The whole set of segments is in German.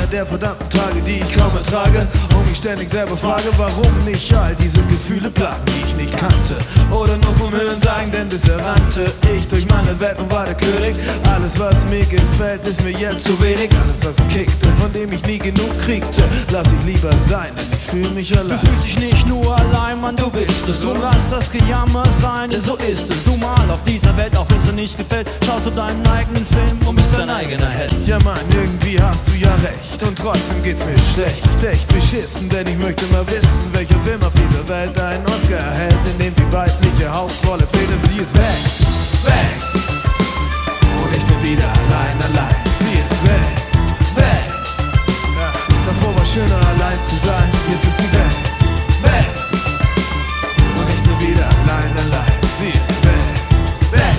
der verdammten Tage, die ich kaum ertrage und mich ständig selber frage, warum mich all diese Gefühle plagen, die ich nicht kannte oder nur vom Hören sagen, denn bisher rannte ich durch meine Welt und war der König. Alles, was mir gefällt, ist mir jetzt zu wenig. Alles, was mich kickte, von dem ich nie genug kriegte, lass ich lieber sein, denn ich fühl mich allein. Du fühlst dich nicht nur allein, Mann, du bist es. Du lass das Gejammer sein, denn so ist es. Du mal auf dieser Welt, auch wenn's dir nicht gefällt, schaust du deinen eigenen Film und bist dein eigener Held. Ja Mann, irgendwie hast du ja recht und trotzdem geht's mir schlecht. Echt beschissen, denn ich möchte mal wissen, welcher Film auf dieser Welt einen Oscar erhält, in dem die weibliche Hauptrolle fehlt und sie ist weg, weg. Und ich bin wieder allein, sie ist weg, weg. Ja, davor war schöner allein zu sein, jetzt ist sie weg, weg. Und ich bin wieder allein, sie ist weg, weg.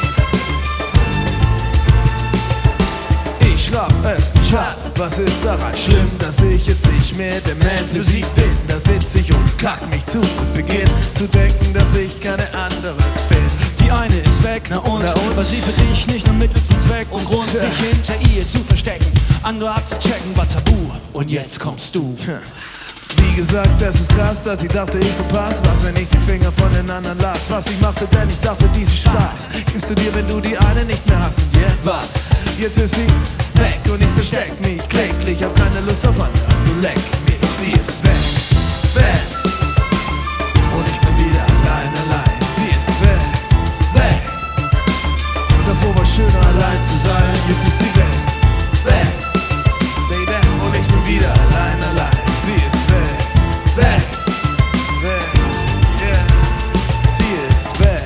Ich schlaf es nicht ab, was ist daran schlimm, dass ich jetzt nicht mehr der Man für sie bin? Da sitz ich und kack mich zu und beginn zu denken, dass ich keine andere bin. Die eine ist weg, na und? Was sie für dich nicht nur Mittel zum Zweck und Grund, sich hinter ihr zu verstecken, andere abzuchecken, war tabu. Und jetzt kommst du. Wie gesagt, es ist krass, dass ich dachte, ich verpasse was, wenn ich die Finger von den anderen lass. Was ich machte, denn ich dachte, diesen Spaß gibst du dir, wenn du die eine nicht mehr hast. Und jetzt? Was? Jetzt ist sie weg und ich versteck mich kläglich. Hab keine Lust auf andere, also leck mich. Sie ist weg, weg. Und ich bin wieder allein. Sie ist weg, weg. Davor war schöner allein zu sein, jetzt ist sie weg, weg. Baby, und ich bin wieder allein. Sie ist weg, weg, weg, yeah. Sie ist weg.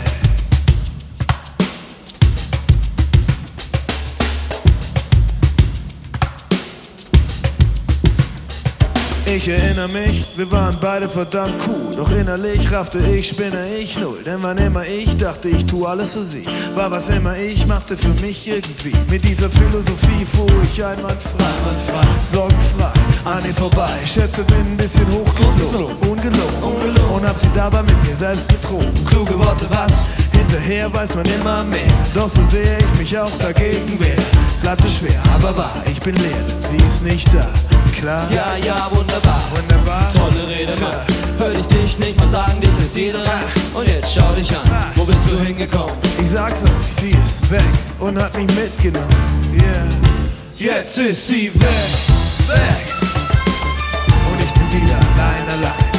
Ich erinnere mich, wir waren beide verdammt cool. Doch innerlich raffte ich, spinne ich null. Denn wann immer ich dachte, ich tu alles für sie, war was immer ich machte für mich irgendwie. Mit dieser Philosophie fuhr ich einwandfrei, sorgenfrei an ihr vorbei. Schätze, bin ein bisschen hochgeflogen, ungelogen, und hab sie dabei mit mir selbst betrogen. Kluge Worte, was? Hinterher weiß man immer mehr. Doch so sehr ich mich auch dagegen wehr. Bleibt es schwer, aber wahr, ich bin leer, denn sie ist nicht da. Klar? Ja, ja, wunderbar. Wunderbar. Tolle Rede, Mann. Hör ich dich nicht mal sagen, dich ist jeder an. Und jetzt schau dich an, wo bist du hingekommen? Ich sag's euch, sie ist weg und hat mich mitgenommen. Yeah. Jetzt ist sie weg, weg. Und ich bin wieder allein.